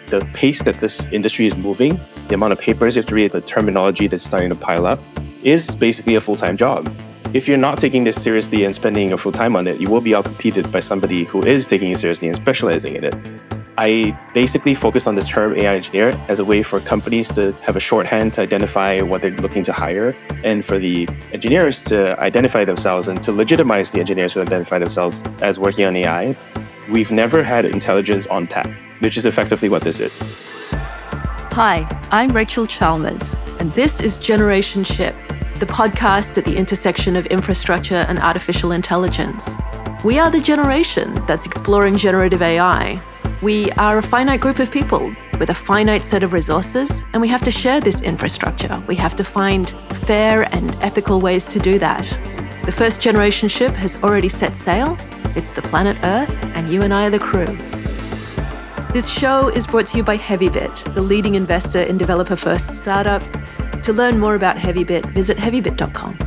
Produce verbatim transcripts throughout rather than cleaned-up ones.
the pace that this industry is moving, the amount of papers you have to read, the terminology that's starting to pile up, is basically a full-time job. If you're not taking this seriously and spending your full time on it, you will be outcompeted by somebody who is taking it seriously and specializing in it. I basically focus on this term A I engineer as a way for companies to have a shorthand to identify what they're looking to hire, and for the engineers to identify themselves and to legitimize the engineers who identify themselves as working on A I. We've never had intelligence on tap, which is effectively what this is. Hi, I'm Rachel Chalmers, and this is Generation Ship, the podcast at the intersection of infrastructure and artificial intelligence. We are the generation that's exploring generative A I. We are a finite group of people with a finite set of resources, and we have to share this infrastructure. We have to find fair and ethical ways to do that. The first generation ship has already set sail. It's the planet Earth, and you and I are the crew. This show is brought to you by HeavyBit, the leading investor in developer-first startups. To learn more about HeavyBit, visit heavy bit dot com.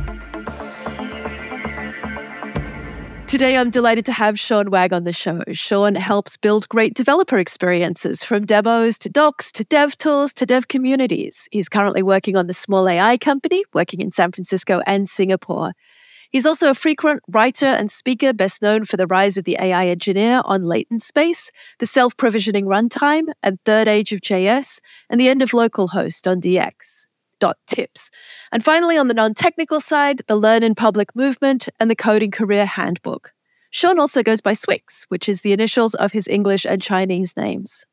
Today, I'm delighted to have Sean Wag on the show. Sean helps build great developer experiences, from demos to docs to dev tools to dev communities. He's currently working on the Small A I Company, working in San Francisco and Singapore. He's also a frequent writer and speaker, best known for the rise of the A I engineer on Latent Space, the self-provisioning runtime, and Third Age of J S, and the end of localhost on D X. Tips. And finally, on the non-technical side, the Learn in Public movement and the Coding Career Handbook. Sean also goes by Swix, which is the initials of his English and Chinese names.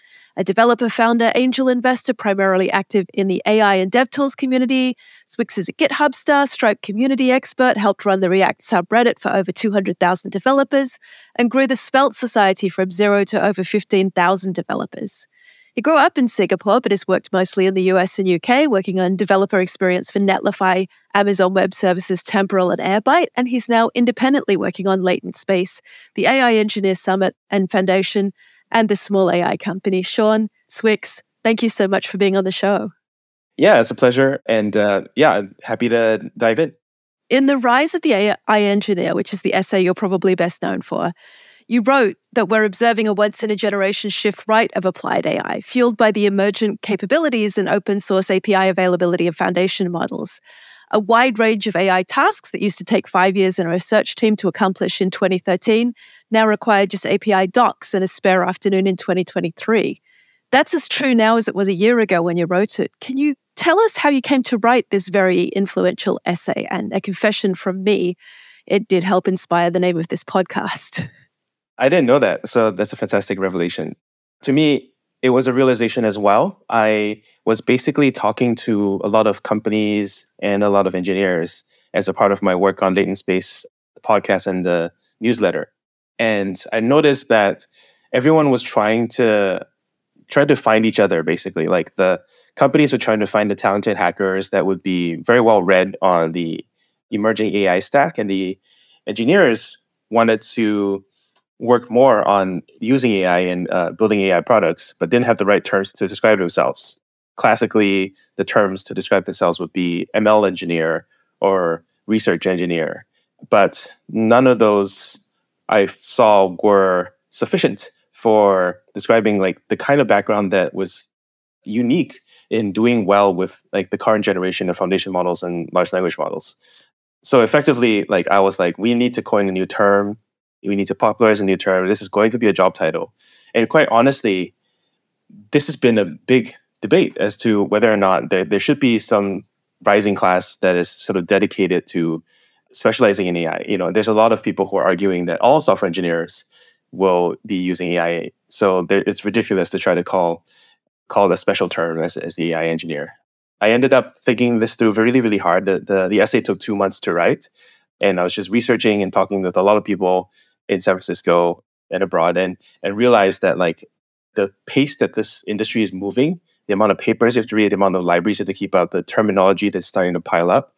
A developer, founder, angel investor, primarily active in the A I and DevTools community. Swix is a GitHub star, Stripe community expert, helped run the React subreddit for over two hundred thousand developers, and grew the Svelte Society from zero to over fifteen thousand developers. He grew up in Singapore, but has worked mostly in the U S and U K, working on developer experience for Netlify, Amazon Web Services, Temporal, and Airbyte, and he's now independently working on Latent Space, the A I Engineer Summit and Foundation, and the Small A I Company. Sean, Swix, thank you so much for being on the show. Yeah, it's a pleasure. And uh, yeah, happy to dive in. In The Rise of the A I Engineer, which is the essay you're probably best known for, you wrote that we're observing a once-in-a-generation shift right of applied A I, fueled by the emergent capabilities and open-source A P I availability of foundation models. A wide range of A I tasks that used to take five years in a research team to accomplish in twenty thirteen now require just A P I docs and a spare afternoon in twenty twenty-three. That's as true now as it was a year ago when you wrote it. Can you tell us how you came to write this very influential essay? And a confession from me, it did help inspire the name of this podcast. I didn't know that, so that's a fantastic revelation. To me, it was a realization as well. I was basically talking to a lot of companies and a lot of engineers as a part of my work on Latent Space podcast and the newsletter. And I noticed that everyone was trying to try to find each other, basically. Like the companies were trying to find the talented hackers that would be very well read on the emerging A I stack, and the engineers wanted to work more on using A I and uh, building A I products, but didn't have the right terms to describe themselves. Classically, the terms to describe themselves would be M L engineer or research engineer, but none of those I saw were sufficient for describing like the kind of background that was unique in doing well with like the current generation of foundation models and large language models. So effectively, like I was like, we need to coin a new term. We need to popularize a new term. This is going to be a job title. And quite honestly, this has been a big debate as to whether or not there, there should be some rising class that is sort of dedicated to specializing in A I. You know, there's a lot of people who are arguing that all software engineers will be using A I. So there, it's ridiculous to try to call call the special term as, as the A I engineer. I ended up thinking this through really, really hard. The, the, the essay took two months to write. And I was just researching and talking with a lot of people in San Francisco and abroad, and and realized that like the pace that this industry is moving, the amount of papers you have to read, the amount of libraries you have to keep up, the terminology that's starting to pile up,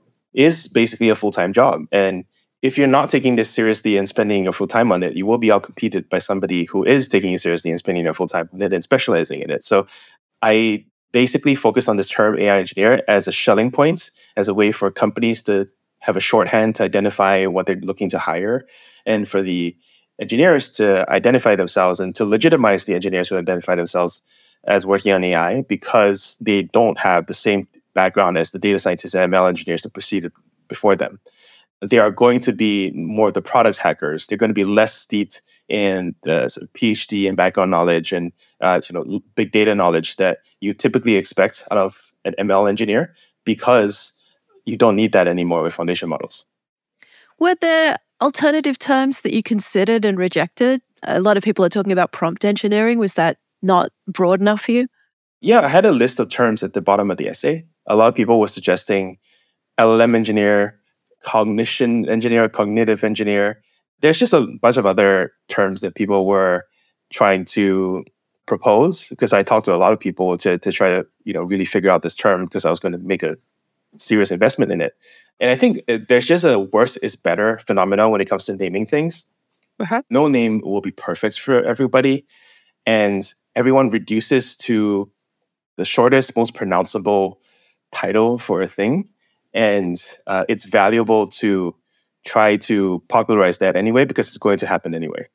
is basically a full-time job. And if you're not taking this seriously and spending your full time on it, you will be outcompeted by somebody who is taking it seriously and spending their full time on it and specializing in it. So I basically focused on this term A I engineer as a shelling point, as a way for companies to have a shorthand to identify what they're looking to hire, and for the engineers to identify themselves and to legitimize the engineers who identify themselves as working on A I because they don't have the same background as the data scientists and M L engineers that proceeded before them. They are going to be more of the product hackers. They're going to be less steeped in the sort of PhD and background knowledge and uh, you know big data knowledge that you typically expect out of an M L engineer because you don't need that anymore with foundation models. Were there alternative terms that you considered and rejected? A lot of people are talking about prompt engineering. Was that not broad enough for you? Yeah, I had a list of terms at the bottom of the essay. A lot of people were suggesting L L M engineer, cognition engineer, cognitive engineer. There's just a bunch of other terms that people were trying to propose because I talked to a lot of people to to try to you know really figure out this term because I was going to make a serious investment in it. And I think it, there's just a worse is better phenomenon when it comes to naming things. Uh-huh. No name will be perfect for everybody. And everyone reduces to the shortest, most pronounceable title for a thing. And uh, it's valuable to try to popularize that anyway, because it's going to happen anyway.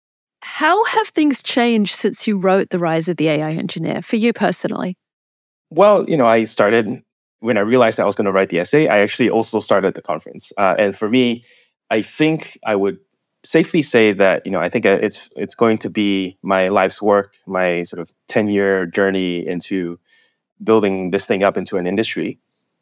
How have things changed since you wrote The Rise of the A I Engineer for you personally? Well, you know, I started, when I realized I was going to write the essay, I actually also started the conference. Uh, and for me, I think I would safely say that, you know, I think it's it's going to be my life's work, my sort of ten-year journey into building this thing up into an industry.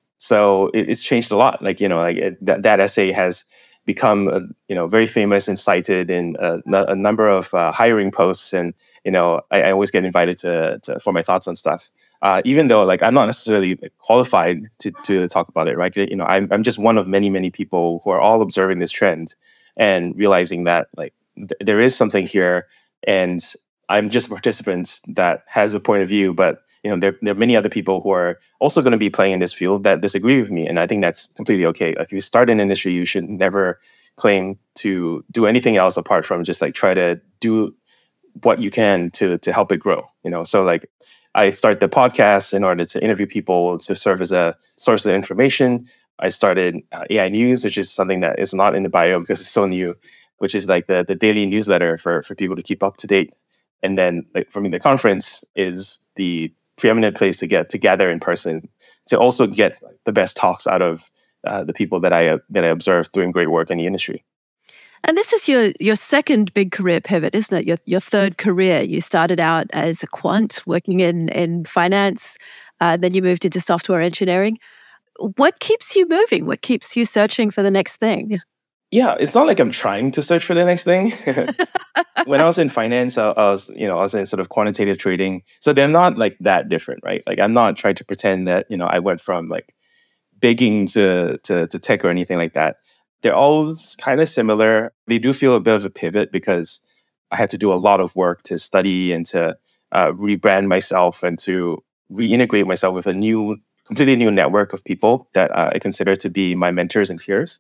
So it, it's changed a lot. Like, you know, like it, that, that essay has become, uh, you know, very famous and cited in a, a number of uh, hiring posts. And, you know, I, I always get invited to, to for my thoughts on stuff. Uh, even though, like, I'm not necessarily qualified to to talk about it, right? You know, I'm I'm just one of many, many people who are all observing this trend and realizing that, like, th- there is something here, and I'm just a participant that has a point of view. But you know, there there are many other people who are also going to be playing in this field that disagree with me, and I think that's completely okay. If you start an industry, you should never claim to do anything else apart from just like try to do what you can to to help it grow. You know, so like, I started the podcast in order to interview people to serve as a source of information. I started uh, A I News, which is something that is not in the bio because it's so new, which is like the, the daily newsletter for, for people to keep up to date. And then like, for me, the conference is the preeminent place to get to gather in person, to also get the best talks out of uh, the people that I uh, that I observe doing great work in the industry. And this is your your second big career pivot, isn't it? Your your third career. You started out as a quant working in, in finance, uh, then you moved into software engineering. What keeps you moving? What keeps you searching for the next thing? Yeah, it's not like I'm trying to search for the next thing. When I was in finance, I, I was, you know, I was in sort of quantitative trading. So they're not like that different, right? Like, I'm not trying to pretend that, you know, I went from like begging to to, to tech or anything like that. They're all kind of similar. They do feel a bit of a pivot because I had to do a lot of work to study and to uh, rebrand myself and to reintegrate myself with a new, completely new network of people that uh, I consider to be my mentors and peers.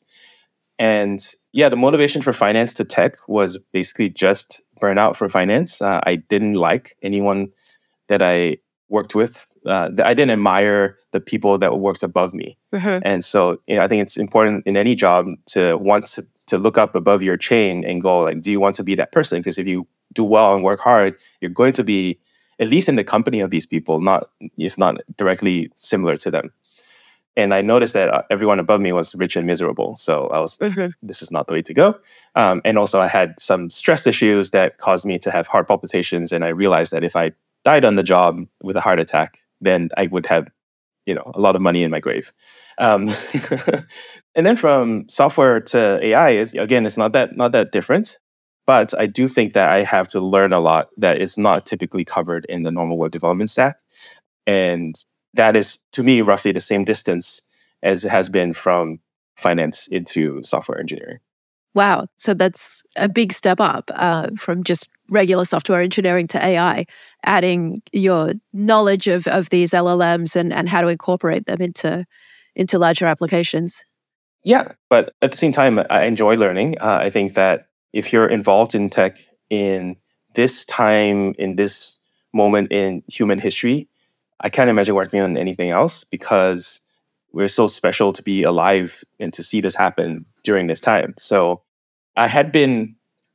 And yeah, the motivation for finance to tech was basically just burnout for finance. Uh, I didn't like anyone that I worked with. Uh, I didn't admire the people that worked above me. Uh-huh. And so, you know, I think it's important in any job to want to, to look up above your chain and go, like, do you want to be that person? Because if you do well and work hard, you're going to be at least in the company of these people, not if not directly similar to them. And I noticed that everyone above me was rich and miserable. So I was, Uh-huh. this is not the way to go. Um, and also I had some stress issues that caused me to have heart palpitations. And I realized that if I died on the job with a heart attack, then I would have, you know, a lot of money in my grave. Um, and then from software to A I is, again, it's not that not that different. But I do think that I have to learn a lot that is not typically covered in the normal web development stack. And that is, to me, roughly the same distance as it has been from finance into software engineering. Wow. So that's a big step up uh, from just regular software engineering to A I, adding your knowledge of, of these L L Ms and, and how to incorporate them into, into larger applications. Yeah, but at the same time, I enjoy learning. Uh, I think that if you're involved in tech in this time, in this moment in human history, I can't imagine working on anything else because we're so special to be alive and to see this happen during this time. So I had been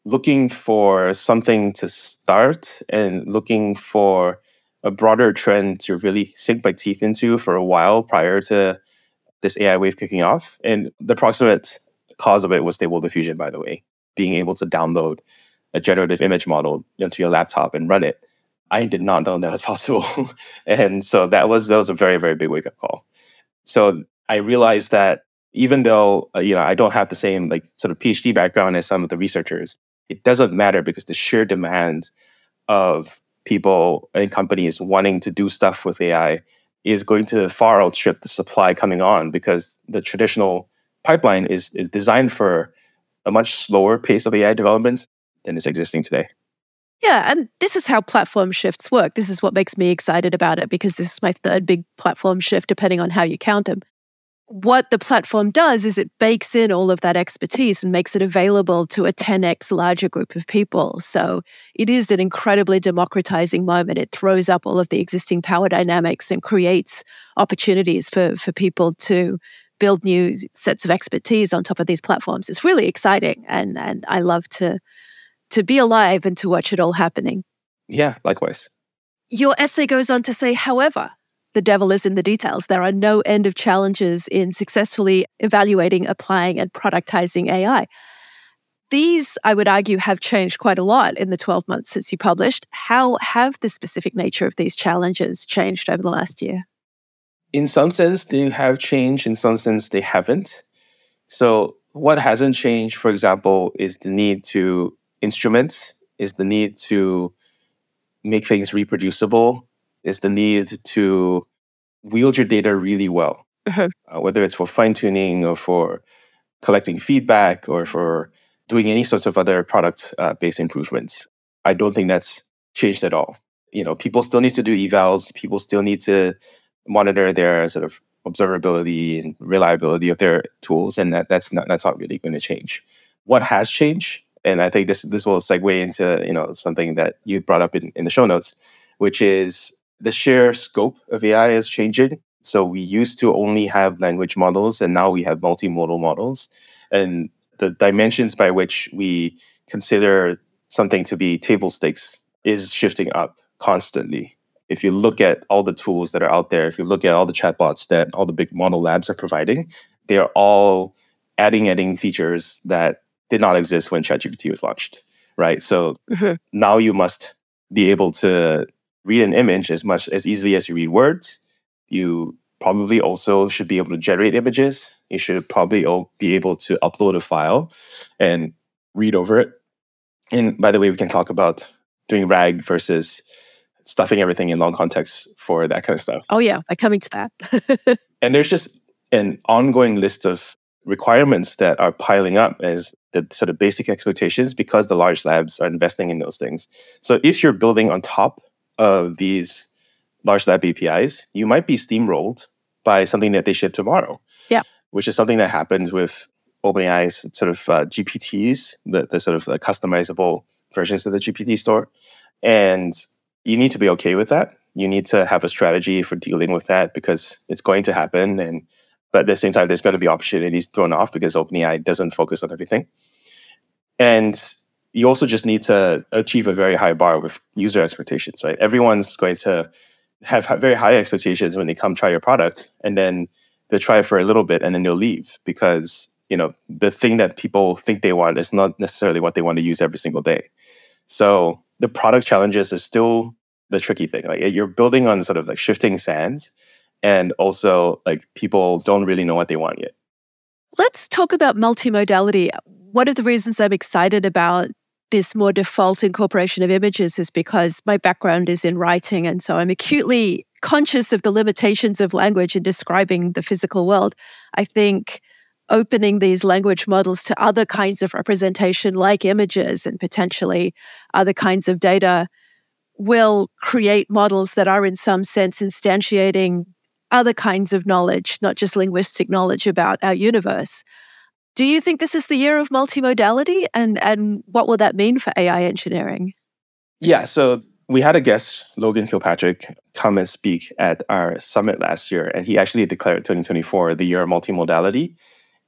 looking for something to start and looking for a broader trend to really sink my teeth into for a while prior to this A I wave kicking off. And the proximate cause of it was Stable Diffusion, by the way, being able to download a generative image model into your laptop and run it. I did not know that was possible. And so that was that was a very, very big wake-up call. So I realized that even though uh, you know I don't have the same like sort of PhD background as some of the researchers, it doesn't matter because the sheer demand of people and companies wanting to do stuff with A I is going to far outstrip the supply coming on, because the traditional pipeline is is designed for a much slower pace of A I development than is existing today. Yeah, and this is how platform shifts work. This is what makes me excited about it, because this is my third big platform shift, depending on how you count them. What the platform does is it bakes in all of that expertise and makes it available to a ten x larger group of people. So it is an incredibly democratizing moment. It throws up all of the existing power dynamics and creates opportunities for, for people to build new sets of expertise on top of these platforms. It's really exciting, and, and I love to, to be alive and to watch it all happening. Yeah, likewise. Your essay goes on to say, however, the devil is in the details. There are no end of challenges in successfully evaluating, applying, and productizing A I. These, I would argue, have changed quite a lot in the twelve months since you published. How have the specific nature of these challenges changed over the last year? In some sense, they have changed. In some sense, they haven't. So what hasn't changed, for example, is the need to instrument, is the need to make things reproducible, is the need to wield your data really well, uh-huh. uh, whether it's for fine-tuning or for collecting feedback or for doing any sorts of other product-based uh, improvements. I don't think that's changed at all. You know, people still need to do evals. People still need to monitor their sort of observability and reliability of their tools, and that, that's not that's not really going to change. What has changed, and I think this this will segue into you know something that you brought up in, in the show notes, which is the sheer scope of A I is changing. So we used to only have language models, and now we have multimodal models. And the dimensions by which we consider something to be table stakes is shifting up constantly. If you look at all the tools that are out there, if you look at all the chatbots that all the big model labs are providing, they're all adding, adding features that did not exist when ChatGPT was launched, right? So mm-hmm. now you must be able to read an image as much as easily as you read words. You probably also should be able to generate images. You should probably be able to upload a file and read over it. And by the way, we can talk about doing RAG versus stuffing everything in long context for that kind of stuff. Oh yeah, I'm coming to that. And there's just an ongoing list of requirements that are piling up as the sort of basic expectations because the large labs are investing in those things. So if you're building on top of these large lab A P Is, you might be steamrolled by something that they ship tomorrow. Yeah. Which is something that happens with OpenAI's sort of uh, G P Ts, the, the sort of uh, customizable versions of the G P T store. And you need to be okay with that. You need to have a strategy for dealing with that because it's going to happen. And but at the same time, there's going to be opportunities thrown off because OpenAI doesn't focus on everything. And you also just need to achieve a very high bar with user expectations, right? Everyone's going to have very high expectations when they come try your product, and then they'll try it for a little bit and then they'll leave because, you know, the thing that people think they want is not necessarily what they want to use every single day. So the product challenges is still the tricky thing. Like you're building on sort of like shifting sands, and also like people don't really know what they want yet. Let's talk about multimodality. One of the reasons I'm excited about this more default incorporation of images is because my background is in writing, and so I'm acutely conscious of the limitations of language in describing the physical world. I think opening these language models to other kinds of representation like images and potentially other kinds of data will create models that are in some sense instantiating other kinds of knowledge, not just linguistic knowledge about our universe. Do you think this is the year of multimodality? And, and what will that mean for A I engineering? Yeah, so we had a guest, Logan Kilpatrick, come and speak at our summit last year, and he actually declared twenty twenty-four the year of multimodality.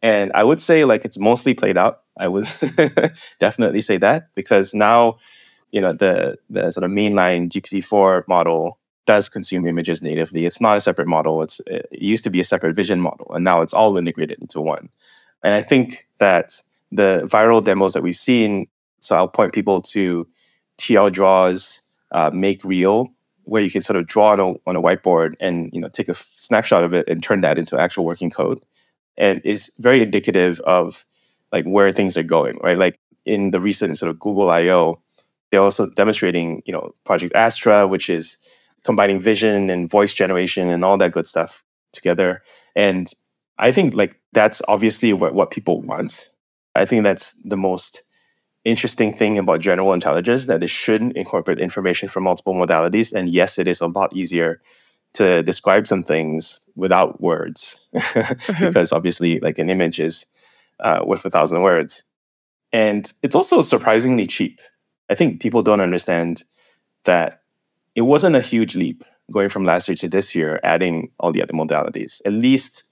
And I would say like it's mostly played out. I would definitely say that because now, you know, the the sort of mainline G P T four model does consume images natively. It's not a separate model. It's it used to be a separate vision model, and now it's all integrated into one. And I think that the viral demos that we've seen, so I'll point people to T L Draw's uh, Make Real, where you can sort of draw on a, on a whiteboard and, you know, take a f- snapshot of it and turn that into actual working code. And it's very indicative of like where things are going, right? Like in the recent sort of Google I O, they're also demonstrating, you know, Project Astra, which is combining vision and voice generation and all that good stuff together. And I think like that's obviously what, what people want. I think that's the most interesting thing about general intelligence, that it should incorporate information from multiple modalities. And yes, it is a lot easier to describe some things without words because obviously like an image is uh, worth a thousand words. And it's also surprisingly cheap. I think people don't understand that it wasn't a huge leap going from last year to this year, adding all the other modalities, at least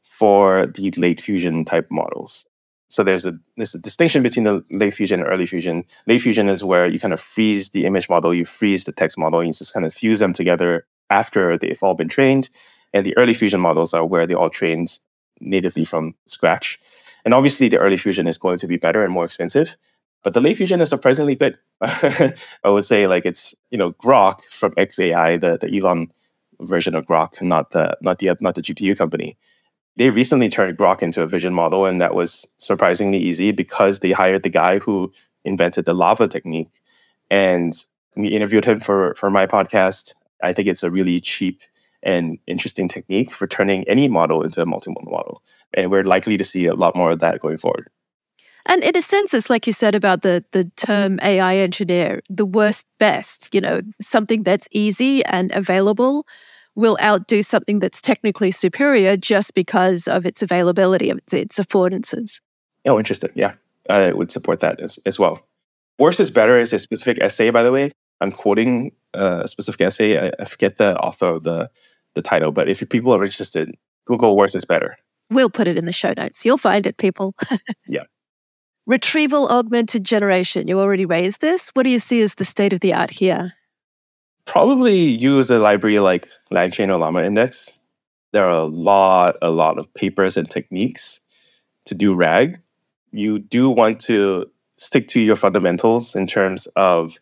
for the late fusion type models. So there's a there's a distinction between the late fusion and early fusion. Late fusion is where you kind of freeze the image model, you freeze the text model, you just kind of fuse them together after they've all been trained. And the early fusion models are where they're all trained natively from scratch. And obviously the early fusion is going to be better and more expensive, but the late fusion is surprisingly good. I would say like it's, you know, Grok from X A I, the, the Elon version of Grok, not the not the not the G P U company. They recently turned Grok into a vision model, and that was surprisingly easy because they hired the guy who invented the lava technique. And we interviewed him for, for my podcast. I think it's a really cheap and interesting technique for turning any model into a multimodal model. And we're likely to see a lot more of that going forward. And in a sense, it's like you said about the the term A I engineer, the worst best, you know, something that's easy and available will outdo something that's technically superior just because of its availability, of its affordances. Oh, interesting. Yeah, I would support that as, as well. Worse is better is a specific essay, by the way. I'm quoting uh, a specific essay. I, I forget the author of the, the title, but if people are interested, Google worse is better. We'll put it in the show notes. You'll find it, people. Yeah. Retrieval augmented generation. You already raised this. What do you see as the state of the art here? Probably use a library like LangChain or Llama Index. There are a lot, a lot of papers and techniques to do RAG. You do want to stick to your fundamentals in terms of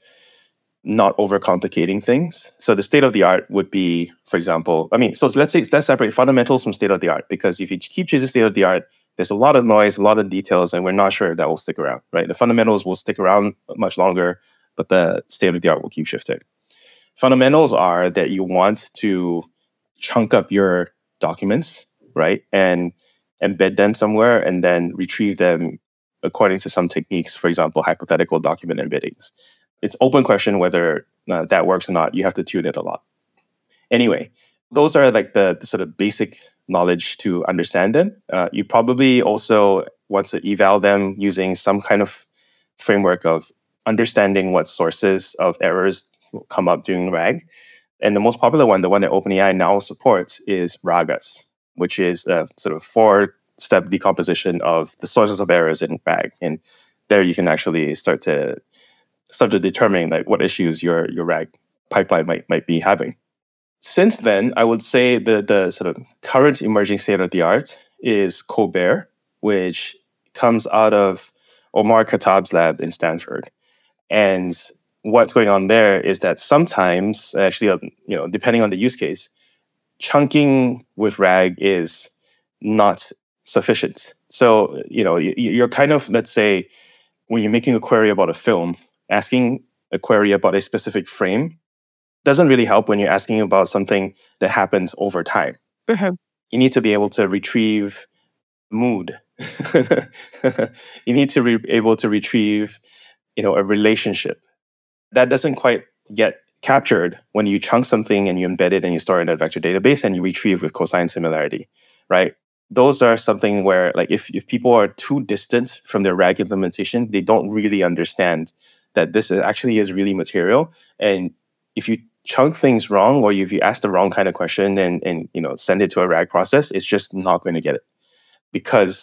not overcomplicating things. So the state of the art would be, for example, I mean, so let's say let's separate fundamentals from state of the art, because if you keep choosing state of the art, there's a lot of noise, a lot of details, and we're not sure if that will stick around, right? The fundamentals will stick around much longer, but the state of the art will keep shifting. Fundamentals are that you want to chunk up your documents, right? And embed them somewhere and then retrieve them according to some techniques, for example, hypothetical document embeddings. It's open question whether uh, that works or not. You have to tune it a lot. Anyway, those are like the, the sort of basic knowledge to understand them. Uh, you probably also want to eval them using some kind of framework of understanding what sources of errors come up during RAG. And the most popular one, the one that OpenAI now supports, is RAGAS, which is a sort of four-step decomposition of the sources of errors in RAG. And there you can actually start to start to determine like what issues your, your RAG pipeline might, might be having. Since then, I would say the, the sort of current emerging state-of-the-art is Colbert, which comes out of Omar Khattab's lab in Stanford. And what's going on there is that sometimes, actually, uh, you know, depending on the use case, chunking with RAG is not sufficient. So, you know, you, you're kind of, let's say, when you're making a query about a film, asking a query about a specific frame doesn't really help when you're asking about something that happens over time. Mm-hmm. You need to be able to retrieve mood. You need to be able to retrieve, you know, a relationship. That doesn't quite get captured when you chunk something and you embed it and you store it in a vector database and you retrieve with cosine similarity, right? Those are something where, like, if, if people are too distant from their RAG implementation, they don't really understand that this is actually is really material. And if you chunk things wrong, or if you ask the wrong kind of question and, and you know send it to a RAG process, it's just not going to get it. Because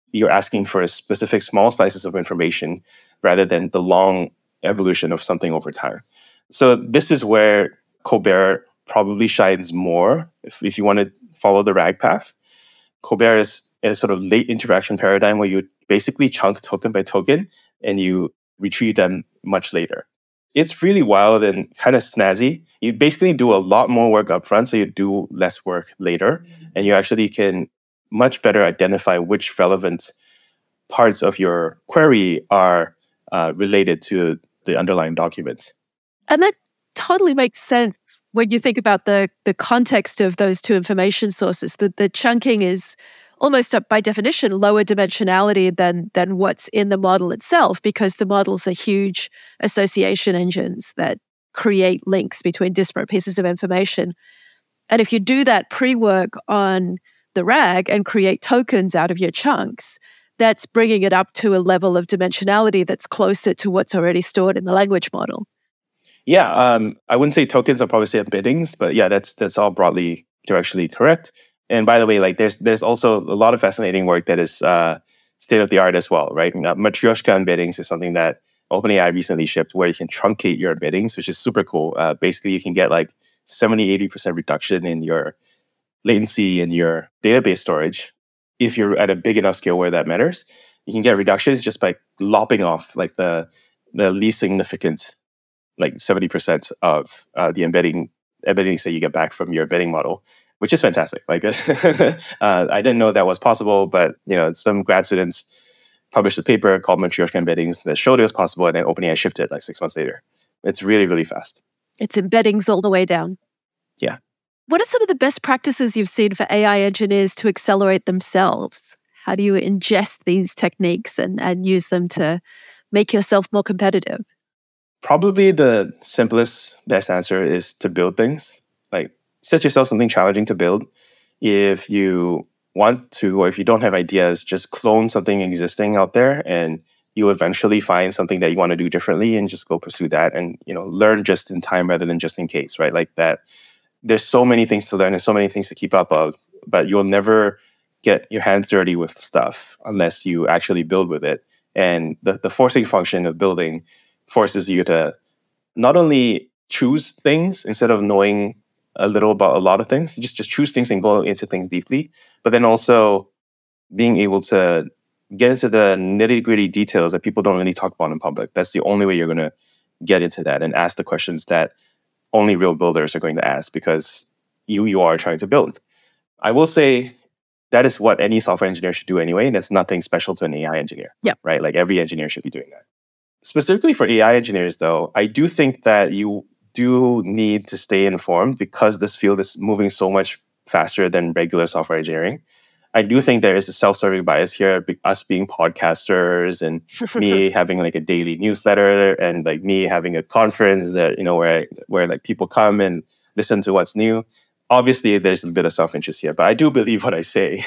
you're asking for a specific small slices of information rather than the long evolution of something over time. So this is where Colbert probably shines more if, if you want to follow the RAG path. Colbert is a sort of late interaction paradigm where you basically chunk token by token and you retrieve them much later. It's really wild and kind of snazzy. You basically do a lot more work upfront, so you do less work later, and you actually can much better identify which relevant parts of your query are uh, related to the underlying document. And that totally makes sense when you think about the the context of those two information sources. The, the chunking is almost uh, by definition lower dimensionality than than what's in the model itself, because the models are huge association engines that create links between disparate pieces of information. And if you do that pre-work on the RAG and create tokens out of your chunks, that's bringing it up to a level of dimensionality that's closer to what's already stored in the language model. Yeah, um, I wouldn't say tokens, I'll probably say embeddings, but yeah, that's that's all broadly directionally correct. And by the way, like there's there's also a lot of fascinating work that is uh, state of the art as well, right? Uh, Matryoshka embeddings is something that OpenAI recently shipped, where you can truncate your embeddings, which is super cool. Uh, basically, you can get like seventy, eighty percent reduction in your latency in your database storage if you're at a big enough scale where that matters. You can get reductions just by lopping off like the the least significant, like seventy percent of uh, the embedding embeddings that you get back from your embedding model, which is fantastic. Like, uh, I didn't know that was possible, but you know, some grad students published a paper called Matryoshka embeddings that showed it was possible, and then OpenAI shipped it like six months later. It's really, really fast. It's embeddings all the way down. Yeah. What are some of the best practices you've seen for A I engineers to accelerate themselves? How do you ingest these techniques and, and use them to make yourself more competitive? Probably the simplest, best answer is to build things. Like, set yourself something challenging to build. If you want to, or if you don't have ideas, just clone something existing out there, and you eventually find something that you want to do differently, and just go pursue that, and you know, learn just in time rather than just in case, right? Like that. There's so many things to learn and so many things to keep up of, but you'll never get your hands dirty with stuff unless you actually build with it. And the, the forcing function of building forces you to not only choose things instead of knowing a little about a lot of things, just, just choose things and go into things deeply, but then also being able to get into the nitty-gritty details that people don't really talk about in public. That's the only way you're going to get into that and ask the questions that only real builders are going to ask, because you you are trying to build. I will say that is what any software engineer should do anyway, and it's nothing special to an A I engineer. Yeah. Right? Like every engineer should be doing that. Specifically for A I engineers, though, I do think that you do need to stay informed, because this field is moving so much faster than regular software engineering. I do think there is a self-serving bias here, us being podcasters and me having like a daily newsletter, and like me having a conference that, you know, where where like people come and listen to what's new. Obviously, there's a bit of self-interest here, but I do believe what I say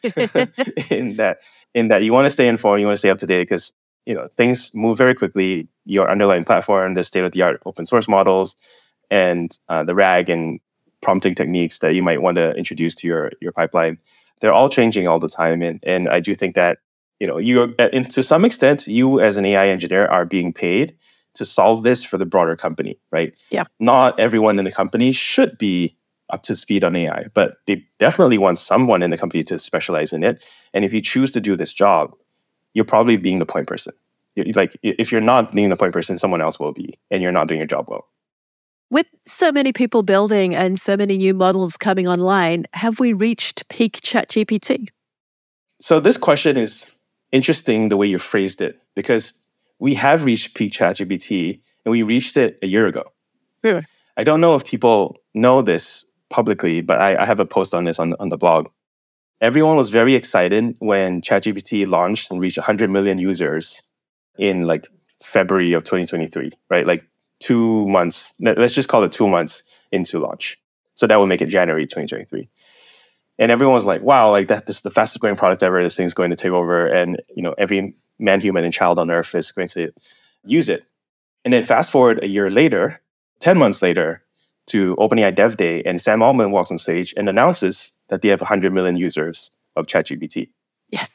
in that in that you want to stay informed, you want to stay up to date, because you know things move very quickly. Your underlying platform, the state-of-the-art open source models, and uh, the RAG and prompting techniques that you might want to introduce to your your pipeline, they're all changing all the time. And and I do think that, you know, you and to some extent, you as an A I engineer are being paid to solve this for the broader company, right? Yeah. Not everyone in the company should be up to speed on A I, but they definitely want someone in the company to specialize in it. And if you choose to do this job, you're probably being the point person. You're, like, if you're not being the point person, someone else will be, and you're not doing your job well. With so many people building and so many new models coming online, have we reached peak ChatGPT? So this question is interesting the way you phrased it, because we have reached peak ChatGPT, and we reached it a year ago. Yeah. I don't know if people know this publicly, but I, I have a post on this on, on the blog. Everyone was very excited when ChatGPT launched and reached one hundred million users in like February of twenty twenty-three, right? Like two months, let's just call it two months into launch. So that would make it January twenty twenty-three. And everyone was like, wow, like that, this is the fastest growing product ever. This thing's going to take over. And, you know, every man, human, and child on earth is going to use it. And then fast forward a year later, ten months later, to OpenAI Dev Day, and Sam Altman walks on stage and announces that they have one hundred million users of ChatGPT. Yes.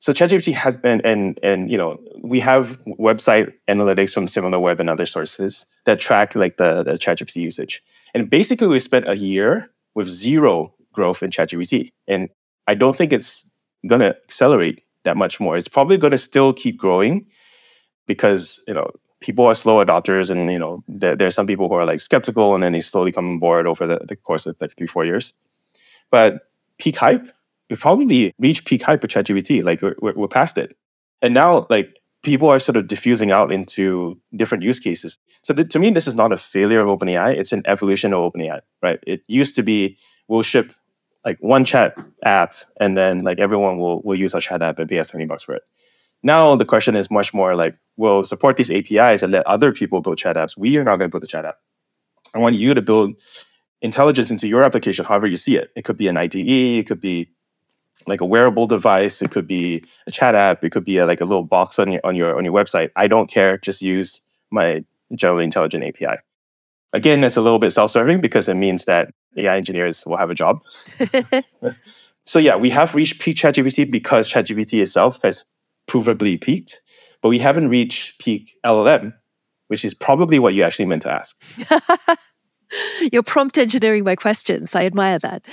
So ChatGPT has been, and and you know, we have website analytics from SimilarWeb and other sources that track like the, the ChatGPT usage. And basically, we spent a year with zero growth in ChatGPT, and I don't think it's gonna accelerate that much more. It's probably gonna still keep growing because you know people are slow adopters, and you know there, there are some people who are like skeptical, and then they slowly come on board over the, the course of like three four years. But peak hype. We've probably reached peak hype with ChatGPT. Like we're, we're past it. And now like people are sort of diffusing out into different use cases. So th- to me, this is not a failure of OpenAI. It's an evolution of OpenAI, right? It used to be, we'll ship like one chat app and then like everyone will, will use our chat app and pay us twenty bucks for it. Now the question is much more like, we'll support these A P Is and let other people build chat apps. We are not going to build the chat app. I want you to build intelligence into your application, however you see it. It could be an I D E, it could be like a wearable device, it could be a chat app, it could be a, like a little box on your on your on your website. I don't care. Just use my generally intelligent A P I. Again, it's a little bit self-serving because it means that A I engineers will have a job. So yeah, we have reached peak ChatGPT because ChatGPT itself has provably peaked, but we haven't reached peak L L M, which is probably what you actually meant to ask. You're prompt engineering my questions. I admire that.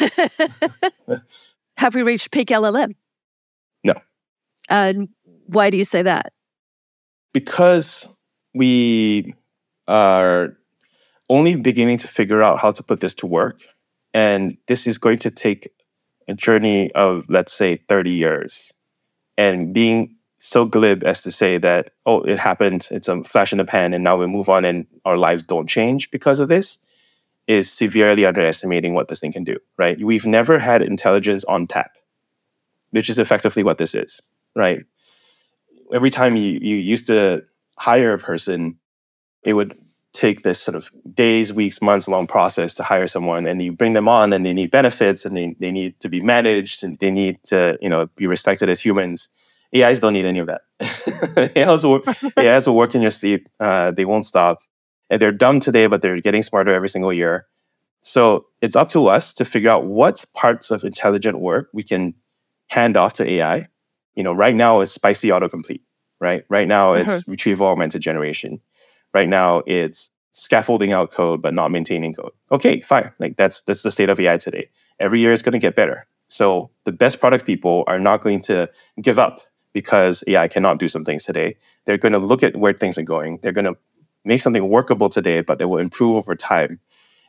Have we reached peak L L M? No. And why do you say that? Because we are only beginning to figure out how to put this to work. And this is going to take a journey of, let's say, thirty years. And being so glib as to say that, oh, it happened, it's a flash in the pan, and now we move on and our lives don't change because of this, is severely underestimating what this thing can do, right? We've never had intelligence on tap, which is effectively what this is, right? Every time you, you used to hire a person, it would take this sort of days, weeks, months long process to hire someone, and you bring them on and they need benefits and they, they need to be managed and they need to, you know, be respected as humans. A Is don't need any of that. A Is will, A Is will work in your sleep. Uh, they won't stop. And they're dumb today, but they're getting smarter every single year. So it's up to us to figure out what parts of intelligent work we can hand off to A I. You know, right now it's spicy autocomplete, right? Right now it's uh-huh. retrieval augmented generation. Right now it's scaffolding out code, but not maintaining code. Okay, fine. Like that's that's the state of A I today. Every year it's going to get better. So the best product people are not going to give up because A I cannot do some things today. They're going to look at where things are going. They're going to make something workable today, but it will improve over time.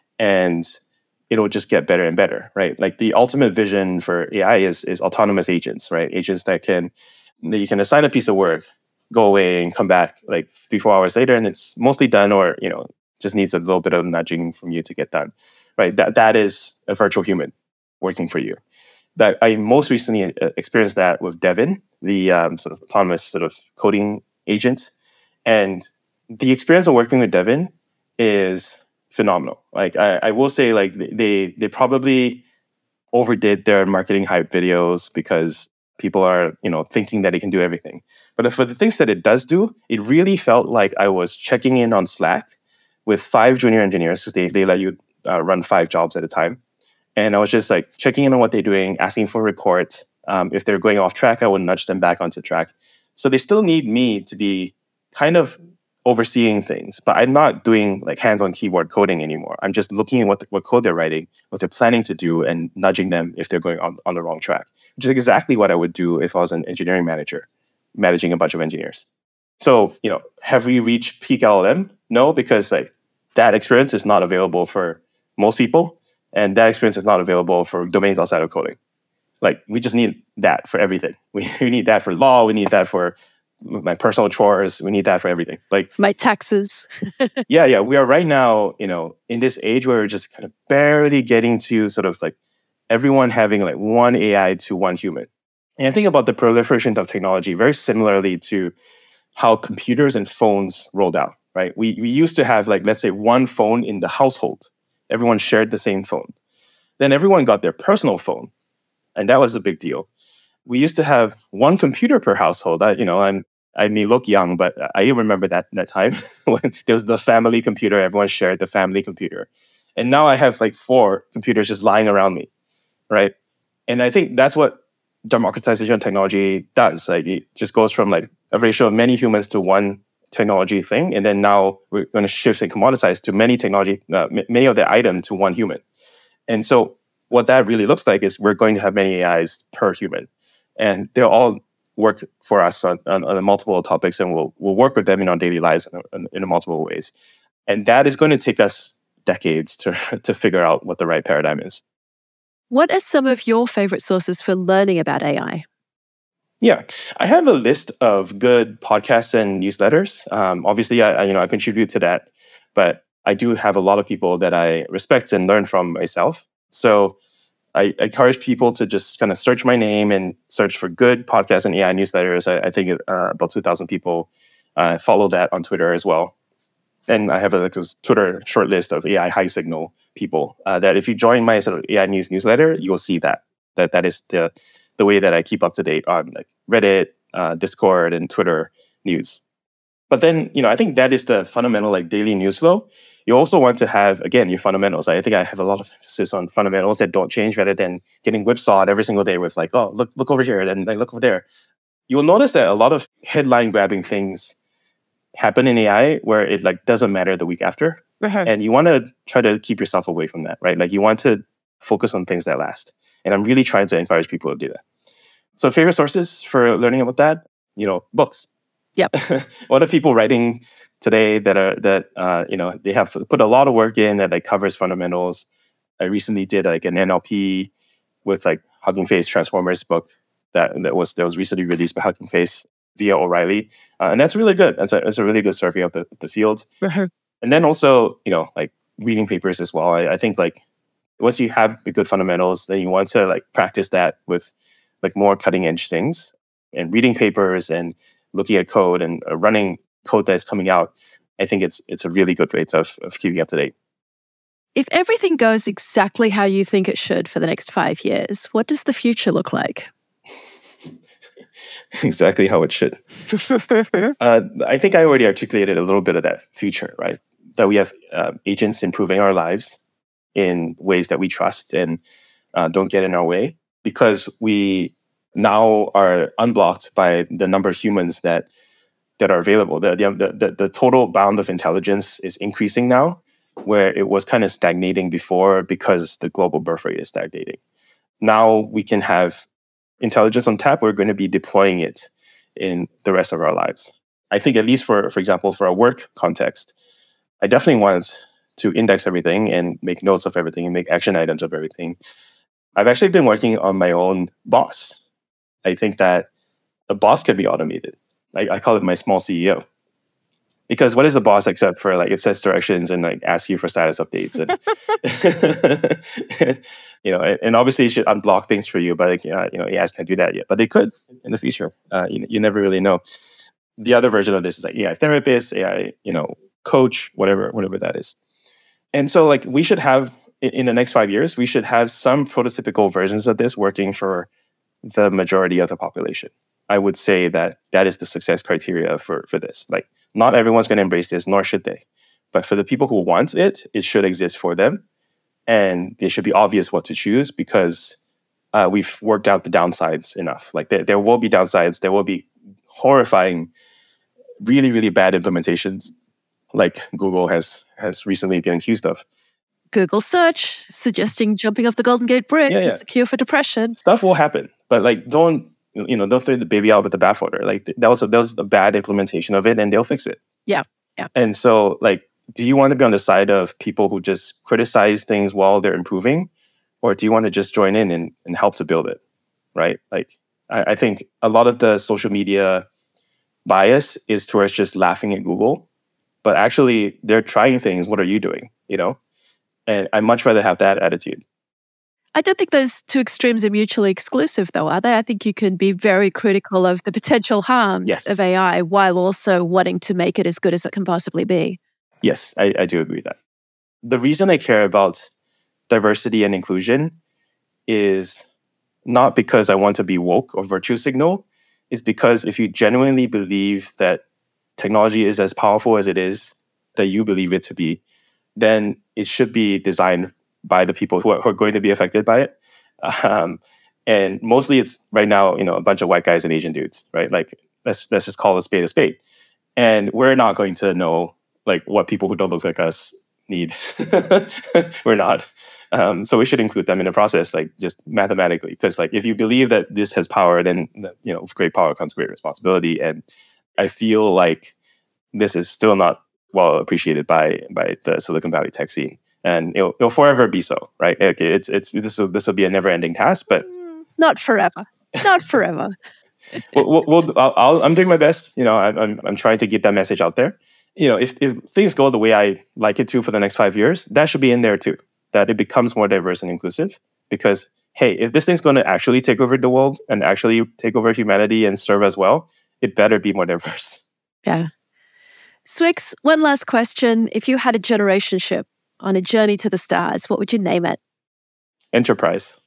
And it'll just get better and better, right? Like the ultimate vision for A I is, is autonomous agents, right? Agents that can, that you can assign a piece of work, go away and come back like three, four hours later, and it's mostly done, or, you know, just needs a little bit of nudging from you to get done, right? That That is a virtual human working for you. That I most recently experienced that with Devin, the um, sort of autonomous sort of coding agent. And the experience of working with Devin is phenomenal. Like I, I will say, like they they probably overdid their marketing hype videos because people are, you know, thinking that it can do everything. But for the things that it does do, it really felt like I was checking in on Slack with five junior engineers, because they, they let you uh, run five jobs at a time. And I was just like checking in on what they're doing, asking for a report. Um, if they're going off track, I would nudge them back onto track. So they still need me to be kind of overseeing things, but I'm not doing like hands-on keyboard coding anymore. I'm just looking at what the, what code they're writing, what they're planning to do, and nudging them if they're going on, on the wrong track, which is exactly what I would do if I was an engineering manager, managing a bunch of engineers. So, you know, have we reached peak L L M? No, because like that experience is not available for most people, and that experience is not available for domains outside of coding. Like we just need that for everything. We, we need that for law. We need that for my personal chores. We need that for everything. Like my taxes. yeah, yeah. We are right now, you know, in this age where we're just kind of barely getting to sort of like everyone having like one A I to one human. And I think about the proliferation of technology very similarly to how computers and phones rolled out, right? We we used to have like, let's say, one phone in the household. Everyone shared the same phone. Then everyone got their personal phone, and that was a big deal. We used to have one computer per household. I, you know, I'm, I may look young, but I remember that that time when there was the family computer. Everyone shared the family computer. And now I have like four computers just lying around me, right? And I think that's what democratization of technology does. Like it just goes from like a ratio of many humans to one technology thing, and then now we're going to shift and commoditize to many technology, uh, m- many of the items to one human. And so what that really looks like is we're going to have many A Is per human, and they'll all work for us on, on, on multiple topics, and we'll we'll work with them in our daily lives in, in, in multiple ways. And that is going to take us decades to to figure out what the right paradigm is. What are some of your favorite sources for learning about A I? Yeah, I have a list of good podcasts and newsletters. Um, obviously, I, I you know I contribute to that, but I do have a lot of people that I respect and learn from myself. So I, I encourage people to just kind of search my name and search for good podcasts and A I newsletters. I, I think uh, about two thousand people uh, follow that on Twitter as well. And I have a like, a Twitter short list of A I high signal people uh, that if you join my sort of A I news newsletter, you will see that. That that is the the way that I keep up to date on like Reddit, uh, Discord, and Twitter news. But then, you know, I think that is the fundamental like daily news flow. You also want to have, again, your fundamentals. I think I have a lot of emphasis on fundamentals that don't change rather than getting whipsawed every single day with like, oh, look, look over here, and like, look over there. You'll notice that a lot of headline grabbing things happen in A I where it like doesn't matter the week after. Uh-huh. And you want to try to keep yourself away from that, right? Like you want to focus on things that last. And I'm really trying to encourage people to do that. So favorite sources for learning about that, you know, books. Yep. What are people writing today that are that uh, you know they have put a lot of work in that like covers fundamentals? I recently did like an N L P with like Hugging Face Transformers book that that was that was recently released by Hugging Face via O'Reilly, uh, and that's really good. That's a that's a really good survey of the the field. Uh-huh. And then also you know like reading papers as well. I, I think like once you have the good fundamentals, then you want to like practice that with like more cutting edge things and reading papers and looking at code and uh, running code that is coming out. I think it's it's a really good way of, of keeping up to date. If everything goes exactly how you think it should for the next five years, what does the future look like? Exactly how it should. uh, I think I already articulated a little bit of that future, right? That we have uh, agents improving our lives in ways that we trust and uh, don't get in our way, because we now are unblocked by the number of humans that that are available. The, the, the, the total bound of intelligence is increasing now, where it was kind of stagnating before because the global birth rate is stagnating. Now we can have intelligence on tap. We're going to be deploying it in the rest of our lives. I think at least for, for example, for a work context, I definitely want to index everything and make notes of everything and make action items of everything. I've actually been working on my own boss. I think that a boss can be automated. I, I call it my small C E O. Because what is a boss except for like it sets directions and like asks you for status updates and you know, and, and obviously it should unblock things for you, but like, uh, you know, A Is can't do that yet, but they could in the future. Uh, you, you never really know. The other version of this is like A I therapist, A I, you know, coach, whatever, whatever that is. And so like we should have in, in the next five years, we should have some prototypical versions of this working for the majority of the population. I would say that that is the success criteria for, for this. Like, not everyone's going to embrace this, nor should they. But for the people who want it, it should exist for them. And it should be obvious what to choose because uh, we've worked out the downsides enough. Like, there, there will be downsides. There will be horrifying, really, really bad implementations like Google has, has recently been accused of. Google search suggesting jumping off the Golden Gate Bridge Yeah, yeah. is a cure for depression. Stuff will happen. But, like, don't... You know, don't throw the baby out with the bathwater. Like that was a, that was a bad implementation of it, and they'll fix it. Yeah, yeah. And so, like, do you want to be on the side of people who just criticize things while they're improving, or do you want to just join in and, and help to build it? Right? Like, I, I think a lot of the social media bias is towards just laughing at Google, but actually they're trying things. What are you doing? You know, and I'd much rather have that attitude. I don't think those two extremes are mutually exclusive, though, are they? I think you can be very critical of the potential harms yes. of A I while also wanting to make it as good as it can possibly be. Yes, I, I do agree with that. The reason I care about diversity and inclusion is not because I want to be woke or virtue signal. It's because if you genuinely believe that technology is as powerful as it is, that you believe it to be, then it should be designed by the people who are, who are going to be affected by it. Um, And mostly it's right now, you know, a bunch of white guys and Asian dudes, right? Like let's let's just call a spade a spade. And we're not going to know like what people who don't look like us need. We're not. Um, so we should include them in the process, like just mathematically, because like if you believe that this has power, then you know, with great power comes great responsibility. And I feel like this is still not well appreciated by by the Silicon Valley tech scene, and it'll, it'll forever be so, right? Okay, it's it's this will this will be a never ending task, but not forever, not forever. we'll, we'll, we'll I'll, I'll, I'm doing my best. You know, I'm, I'm I'm trying to get that message out there. You know, if if things go the way I like it to for the next five years, that should be in there too. That it becomes more diverse and inclusive. Because, hey, if this thing's going to actually take over the world and actually take over humanity and serve as well, it better be more diverse. Yeah. Swix, one last question. If you had a generation ship on a journey to the stars, what would you name it? Enterprise.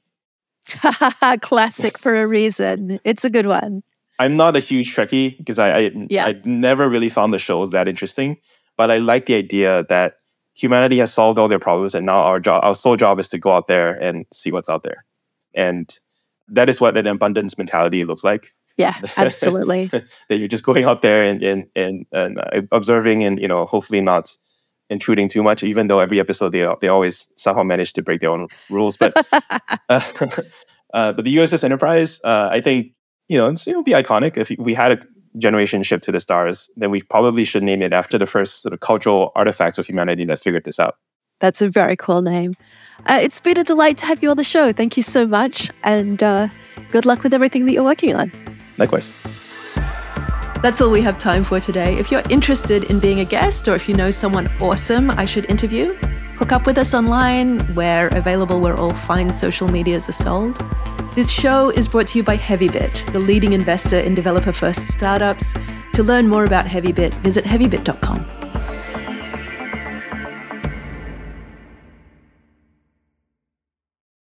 Classic for a reason. It's a good one. I'm not a huge Trekkie because I I, yeah. I never really found the shows that interesting. But I like the idea that humanity has solved all their problems, and now our job, our sole job, is to go out there and see what's out there, and that is what an abundance mentality looks like. Yeah, absolutely. That you're just going out there and and and, and uh, observing, and you know, hopefully not intruding too much. Even though every episode they they always somehow manage to break their own rules, but uh, uh, but the U S S Enterprise, uh, I think you know, it's, it'll be iconic. If we had a generation ship to the stars, then we probably should name it after the first sort of cultural artifacts of humanity that figured this out. That's a very cool name. Uh, it's been a delight to have you on the show. Thank you so much. And uh, good luck with everything that you're working on. Likewise. That's all we have time for today. If you're interested in being a guest, or if you know someone awesome I should interview, hook up with us online. We're available where all fine social medias are sold. This show is brought to you by HeavyBit, the leading investor in developer-first startups. To learn more about HeavyBit, visit heavybit dot com.